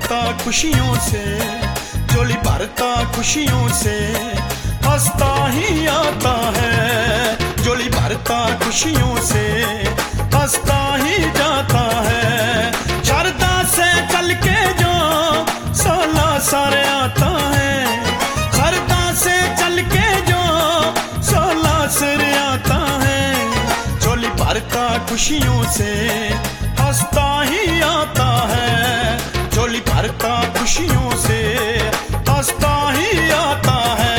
भरता खुशियों से, झोली भरता खुशियों से, हंसता ही आता है। झोली भरता खुशियों से, हंसता ही जाता है। श्रद्धा से चल के जो साला सारे आता है, श्रद्धा से चल के जो साला सारे आता है। झोली भरता खुशियों से, हंसता ही आता है। झोली भरता खुशियों से, हंसता ही आता है।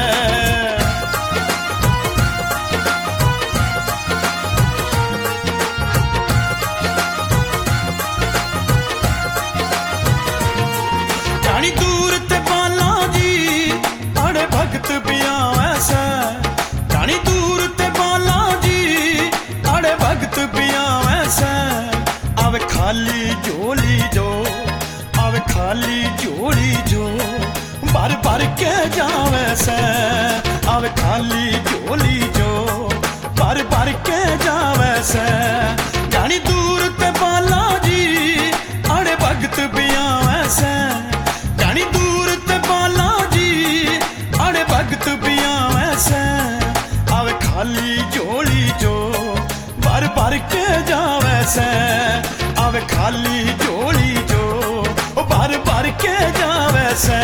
जानी दूर ते बालाजी अड़े भगत पिया वैसा, जानी दूर ते बालाजी अड़े भगत पिया वैसा। आवे खाली झोली जो, आवे खाली झोली जो, भर भर के जावे से। आवे खाली झोली जो, भर भर के जावे से। जानी दूर ते बालाजी अड़े भगत पिया वैसे, जानी दूर ते बालाजी अड़े भगत पिया वैसे। आवे खाली झोली जो, भर भर के जावे से। आवे खाली झोली जो, भर भर के जावे से।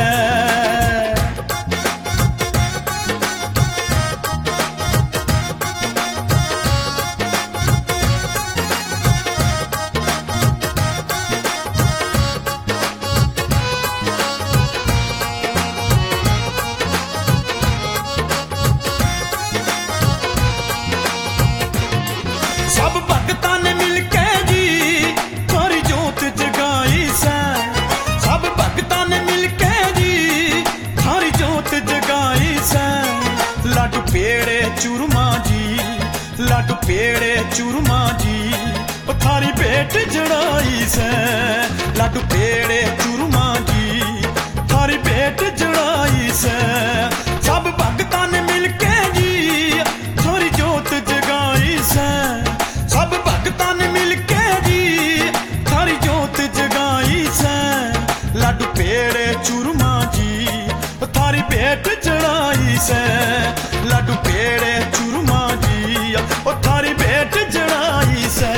सब भगतां ने मिलके जी थारी जोत जगाई से। सब भगतां ने मिलके जी थारी जोत जगाई से। लाडू पेड़े चूरमा जी, लाडू पेड़े चूरमा जी, ओ थारी भेंट चढ़ाई से। लाडू पेड़े चूरमा जी, थारी भेंट चढ़ाई से। सब भगतां ने मिलके जी थारी जोत जगाई से। सब भगतां ने मिलके जी थारी जोत जगाई से। लाडू पेड़े चूरमा जी, थारी भेंट चढ़ाई से। लाडू पेड़े चूरमा जी, थारी भेंट चढ़ाई से।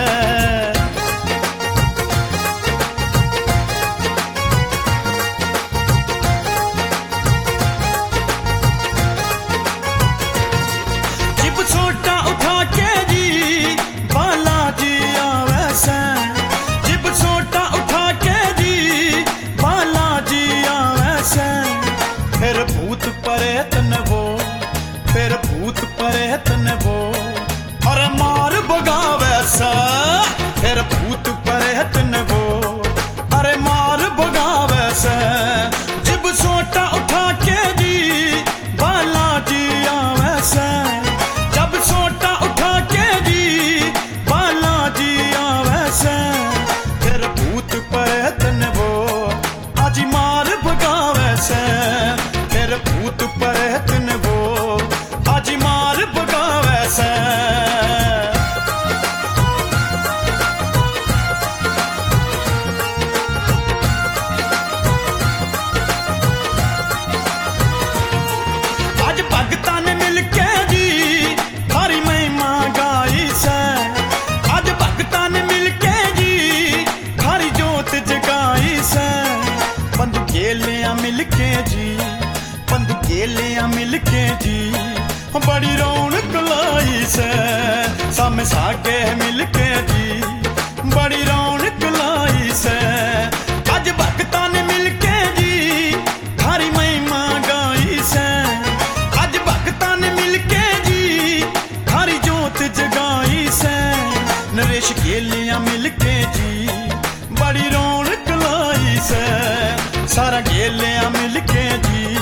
जिब छोटा उठा के जी बालाजी आवे से। जिब छोटा उठा के जी बालाजी आवे से। फिर भूत प्रेत न वो, फिर भूत प्रेत न वो, और मार भगावे से। फिर भूत प्रेत न वो, अरे मार भगावे से। जिब छोटा उठा के जी बालाजी आवे से। जब छोटा उठा के जी बालाजी आवे से। फिर भूत प्रेत न वो, आज मार भगावे से। फिर भूत प्रेत न वो, आज मार भगावे से। आज भगतां ने मिलके जी थारी महिमा गाई से। आज भगतां ने मिलके जी थारी जोत जगाई से। बंधु गेलियां मिलके जी, बंधु गेलियां मिलके जी, बड़ी रौनक लाई से। सामे सागे मिलके जी, बड़ी रौनक लाई से। आज भगतां ने मिलके जी थारी महिमा गाई से। आज भगतां ने मिलके जी थारी जोत जगाई से। नरेश गेलियां मिलके जी, बड़ी रौनक लाई से। सारा गेलियां मिलके जी,